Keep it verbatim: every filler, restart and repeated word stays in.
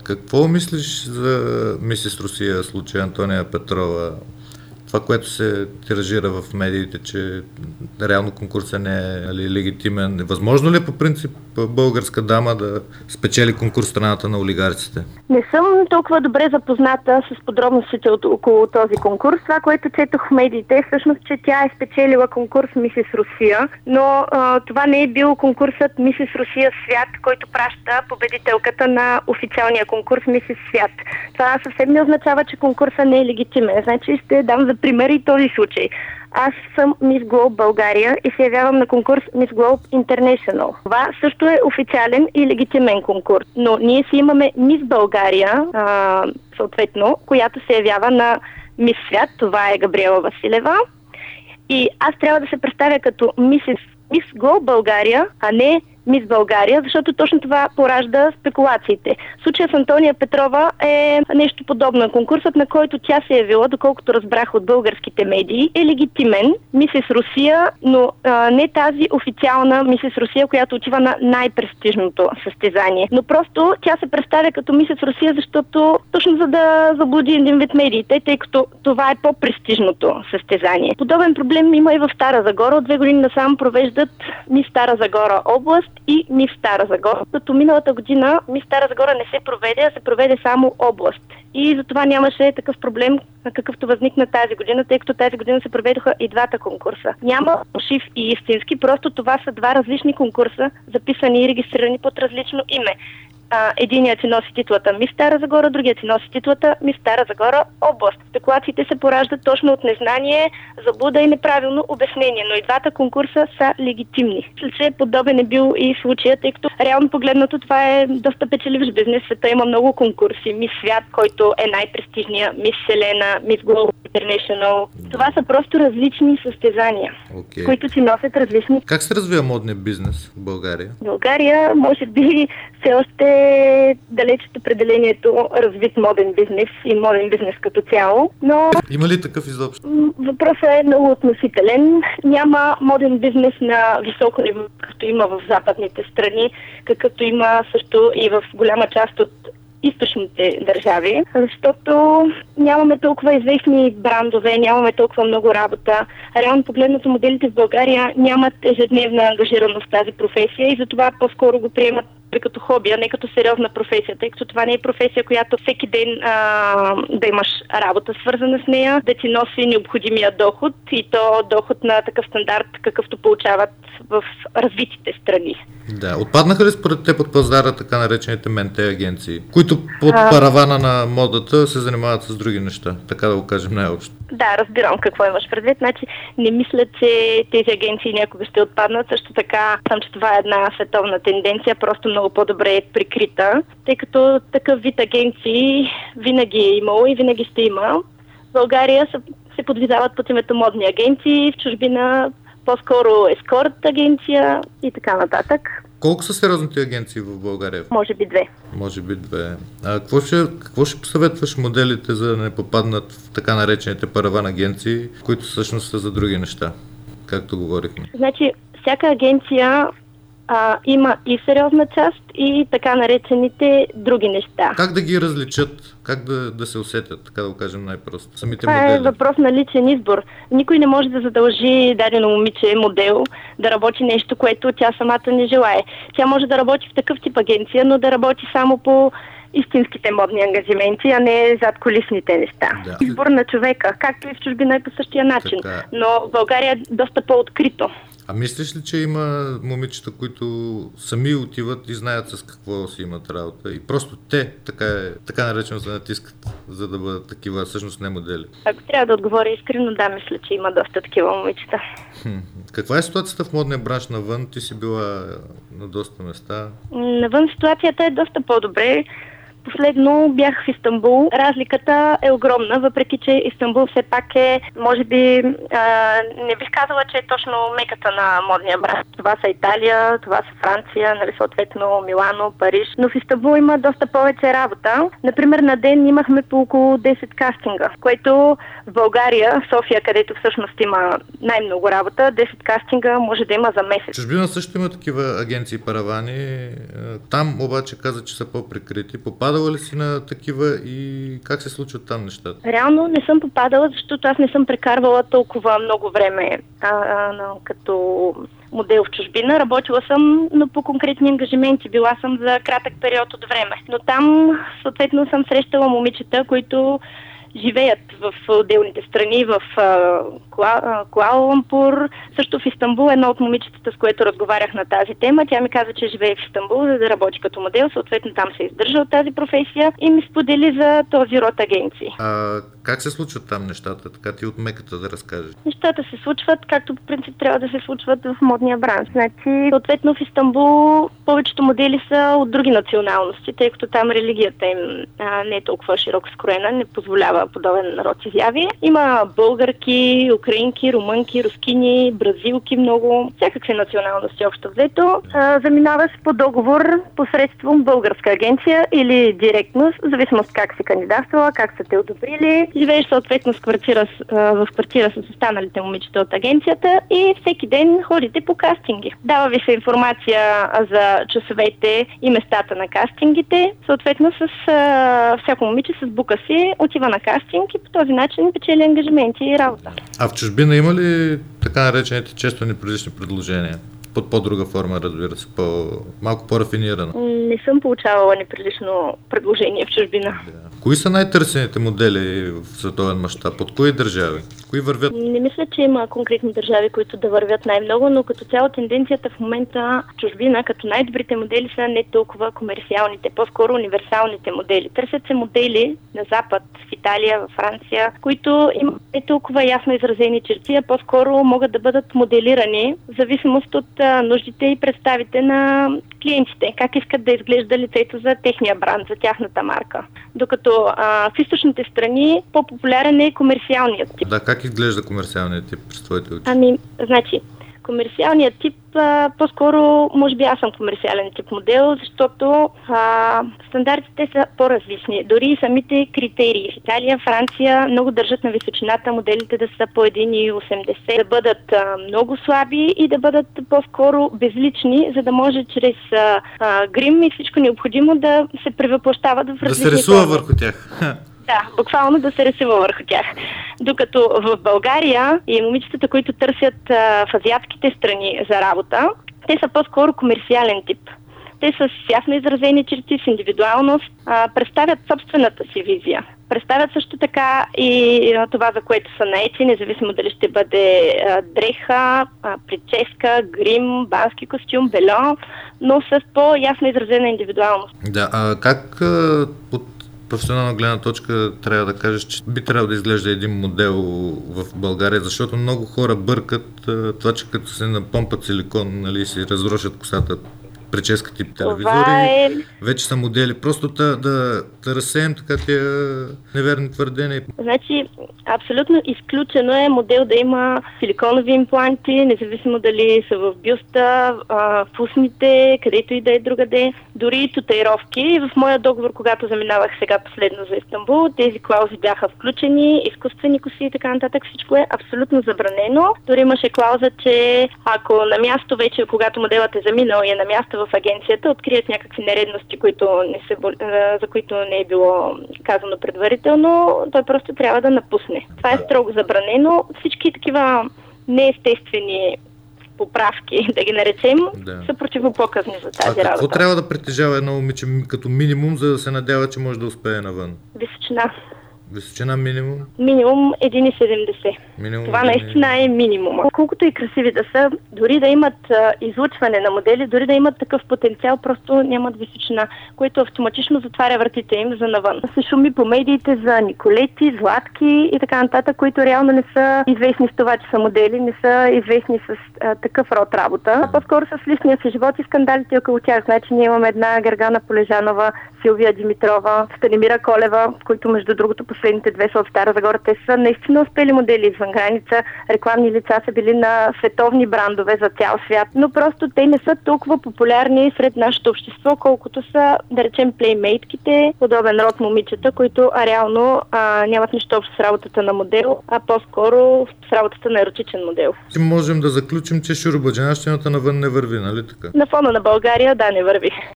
Какво мислиш за Мисис Русия, случая Антония Петрова? Това, което се тиражира в медиите, че реално конкурсът не е нали, легитимен. Възможно ли е по принцип българска дама да спечели конкурс в страната на олигарците? Не съм толкова добре запозната с подробностите от, около този конкурс. Това, което четох в медиите, е всъщност, че тя е спечелила конкурс Мисис Русия, но а, това не е бил конкурсът Мисис Русия Свят, който праща победителката на официалния конкурс Мисис Свят. Това съвсем не означава, че конкурсът не е легитимен. Значи ще дам за пример и този случай. Аз съм Мис Глоб България и се явявам на конкурс Мис Глоб International. Това също е официален и легитимен конкурс. Но ние си имаме Мис България, а, съответно, която се явява на Мис Свят. Това е Габриела Василева. И аз трябва да се представя като Мисис Мис Глоб България, а не Мис България, защото точно това поражда спекулациите. Случая с Антония Петрова е нещо подобно. Конкурсът, на който тя се е явила, доколкото разбрах от българските медии, е легитимен. Мисис Русия, но а, не тази официална Мисис Русия, която отива на най-престижното състезание. Но просто тя се представя като Мисис Русия, защото точно за да заблуди един вид медиите, тъй като това е по-престижното състезание. Подобен проблем има и в Стара Загора. От две години насам провеждат Мис Стара Загора област и Мис Стара Загора. Като миналата година Мис Стара Загора не се проведе, а се проведе само област. И затова нямаше такъв проблем, какъвто възникна тази година, тъй като тази година се проведоха и двата конкурса. Няма фалшив и истински, просто това са два различни конкурса, записани и регистрирани под различно име. А, единият си носи титлата Мис Стара Загора, другият си носи титлата Мис Стара Загора област. Спекулациите се пораждат точно от незнание, заблуда и неправилно обяснение, но и двата конкурса са легитимни. След че подобен е бил и случая, тъй като реално погледнато това е доста печеливш бизнес. Света има много конкурси. Мис Свят, който е най-престижния, Мис Селена, Мис Global International. Това са просто различни състезания, okay, които си носят различни. Как се развива модният бизнес в България? В България, може би, все още далеч от определението развит моден бизнес и моден бизнес като цяло, но... Има ли такъв изобщо? Въпросът е много относителен. Няма моден бизнес на високо ниво, както има в западните страни, какъвто има също и в голяма част от източните държави, защото нямаме толкова известни брандове, нямаме толкова много работа. Реално погледнато моделите в България нямат ежедневна ангажираност в тази професия и затова по-скоро го приемат като хоби, а не като сериозна професия, тъй като това не е професия, която всеки ден а, да имаш работа свързана с нея, да ти носи необходимия доход и то доход на такъв стандарт, какъвто получават в развитите страни. Да, отпаднаха ли според теб от пазара така наречените менте агенции, които под паравана на модата се занимават с други неща, така да го кажем най-общо? Да, разбирам какво имаш предвид. Значи, не мисля, че тези агенции някога ще отпаднат. Също така, съм, че това е една световна тенденция, просто много по-добре е прикрита, тъй като такъв вид агенции винаги е имало и винаги ще има. В България се, се подвизават под името модни агенции, в чужбина по-скоро ескорт агенция и така нататък. Колко са сериозните агенции в България? Може би две. Може би две. А какво ще, какво ще посъветваш моделите, за да не попаднат в така наречените параван агенции, които всъщност са за други неща, както говорихме? Значи, всяка агенция а, има и сериозна част, и така наречените други неща. Как да ги различат? Как да, да се усетят, така да го кажем най-просто? Самите Това модели. е въпрос на личен избор. Никой не може да задължи дадено момиче, модел, да работи нещо, което тя самата не желае. Тя може да работи в такъв тип агенция, но да работи само по истинските модни ангажименти, а не зад колисните неща. Да. Избор на човека, както и в чужбина е по същия начин. Така. Но в България е доста по-открито. А мислиш ли, че има момичета, които сами отиват и знаят с какво си имат работа и просто те, така, е, така наречено, се натискат, за да бъдат такива, всъщност не модели? Ако трябва да отговоря искрено, да, мисля, че има доста такива момичета. Хм. Каква е ситуацията в модния бранш навън? Ти си била на доста места. Навън ситуацията е доста по-добре. Последно бях в Истанбул. Разликата е огромна, въпреки че Истанбул все пак е, може би, а, не бих казала, че е точно меката на модния бранш. Това са Италия, това са Франция, нали, съответно Милано, Париж. Но в Истанбул има доста повече работа. Например, на ден имахме по около десет кастинга, което в България, в София, където всъщност има най-много работа, десет кастинга може да има за месец. Чужбина също има такива агенции паравани. Там обаче каза, че са по-прикрити. Попада попадала ли си на такива и как се случват там нещата? Реално не съм попадала, защото аз не съм прекарвала толкова много време а, а, като модел в чужбина. Работила съм, но по конкретни ангажименти. Била съм за кратък период от време. Но там, съответно, съм срещала момичета, които живеят в отделните страни, в Куала Лумпур, също в Истанбул. Едно от момичетата, с което разговарях на тази тема, тя ми каза, че живее в Истанбул, за да работи като модел, съответно там се издържа от тази професия и ми сподели за този род агенции. А как се случват там нещата? Така ти от меката да разкажеш. Нещата се случват, както по принцип трябва да се случват в модния бранш. Значи, съответно в Истанбул повечето модели са от други националности, тъй като там религията им а, не е толкова широко скроена, не позволява подобен род изяви. Има българки, украинки, румънки, рускини, бразилки много, всякакви националности общо взето. А, заминаваш по договор посредством българска агенция или директно, в зависимост как си кандидатствала, как са те одобрили. Живееш съответно в квартира, в квартира с останалите момичета от агенцията и всеки ден ходите по кастинги. Дава ви се информация за часовете и местата на кастингите. Съответно с а, всяко момиче с бука си отива на кастинг и по този начин печели ангажименти и работа. А в чужбина има ли така наречените често неприлични предложения? Под по-друга форма, разбира се, по... малко по-рафинирана. Не съм получавала неприлично предложение в чужбина. Да. Кои са най-търсените модели в световен мащаб? Под кои държави? Кои вървят? Не мисля, че има конкретни държави, които да вървят най-много, но като цяло тенденцията в момента в чужбина, като най-добрите модели са не толкова комерциалните, по-скоро универсалните модели. Търсят се модели на Запад, в Италия, в Франция, които имат не толкова ясно изразени черти, а по-скоро могат да бъдат моделирани в зависимост от нуждите и представите на клиентите, как искат да изглежда лицето за техния бранд, за тяхната марка. Докато а, в източните страни по-популярен е комерциалният тип. Да, как изглежда комерциалният тип през твоите очи? Ами, значи, комерциалният тип, а, по-скоро, може би аз съм комерциален тип модел, защото а, стандартите са по-различни. Дори и самите критерии. В Италия, Франция много държат на височината моделите да са по един и осемдесет, да бъдат а, много слаби и да бъдат по-скоро безлични, за да може чрез а, а, грим и всичко необходимо да се превъплъщават в различни. Да се рисува форми върху тях. Да, буквално да се рисува върху тях. Докато в България и момичетата, които търсят а, в азиатските страни за работа, те са по-скоро комерциален тип. Те са с ясно изразени черти, с индивидуалност, а, представят собствената си визия. Представят също така и а, това, за което са наети, независимо дали ще бъде а, дреха, а, прическа, грим, бански костюм, бельо, но с по-ясно изразена индивидуалност. Да, а как а, от професионална гледна точка трябва да кажеш, че би трябвало да изглежда един модел в България, защото много хора бъркат а, това, че като се напомпат силикон, нали, си разрошат косата, прическа тип телевизори, е... вече са модели. Просто да, да, да разсеем така тия неверни твърдения. Значи, абсолютно изключено е модел да има силиконови импланти, независимо дали са в бюста, в устните, където и да е другаде, дори и татуировки. В моя договор, когато заминавах сега последно за Истанбул, тези клаузи бяха включени, изкуствени коси и така нататък. Всичко е абсолютно забранено. Дори имаше клауза, че ако на място вече, когато моделът е заминал и е на място в агенцията, открият някакви нередности, които не се, за които не е било казано предварително, той просто трябва да напусне. Това е строго забранено. Всички такива неестествени поправки, да ги наречем, да, са противопоказни за тази работа. А какво работа. трябва да притежава едно момиче като минимум, за да се надява, че може да успее навън? Височина. Височина минимум? Минимум един и седемдесет. Минимум Това наистина е минимум. Колкото и красиви да са, дори да имат а, излъчване на модели, дори да имат такъв потенциал, просто нямат височина, което автоматично затваря вратите им за навън. Се шуми по медиите за Николети, Златки и така нататък, които реално не са известни с това, че са модели, не са известни с а, такъв род работа. А по-скоро с личния си живот и скандалите около тях. Значи ние имаме една Гергана Полежанова, Силвия Димитрова, Станимира Колева, които между другото последните две са от Стара Загора. Те са наистина успели модели извън граница. Рекламни лица са били на световни брандове за цял свят, но просто те не са толкова популярни сред нашето общество, колкото са, да речем, плеймейтките, подобен род момичета, които а, реално а, нямат нищо общо с работата на модел, а по-скоро с работата на еротичен модел. Ти можем да заключим, че шуробаджанащината навън не върви, нали така? На фона на България, да, не върви.